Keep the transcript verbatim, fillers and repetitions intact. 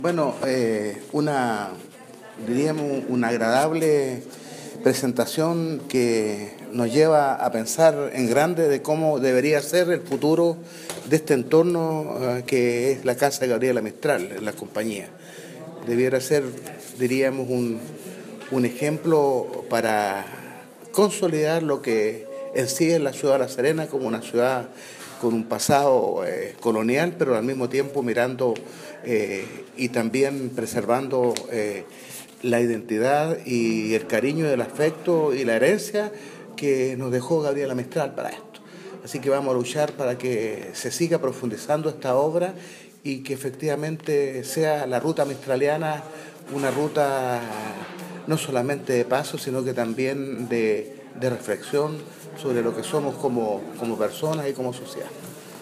Bueno, eh, una, diríamos, una agradable presentación que nos lleva a pensar en grande de cómo debería ser el futuro de este entorno eh, que es la Casa de Gabriela Mistral, la compañía. Debiera ser, diríamos, un, un ejemplo para consolidar lo que en sí es la ciudad de La Serena como una ciudad con un pasado eh, colonial, pero al mismo tiempo mirando eh, y también preservando eh, la identidad y el cariño, el afecto y la herencia que nos dejó Gabriela Mistral para esto. Así que vamos a luchar para que se siga profundizando esta obra y que efectivamente sea la ruta mistraliana una ruta no solamente de paso, sino que también de, de reflexión sobre lo que somos como, como personas y como sociedad.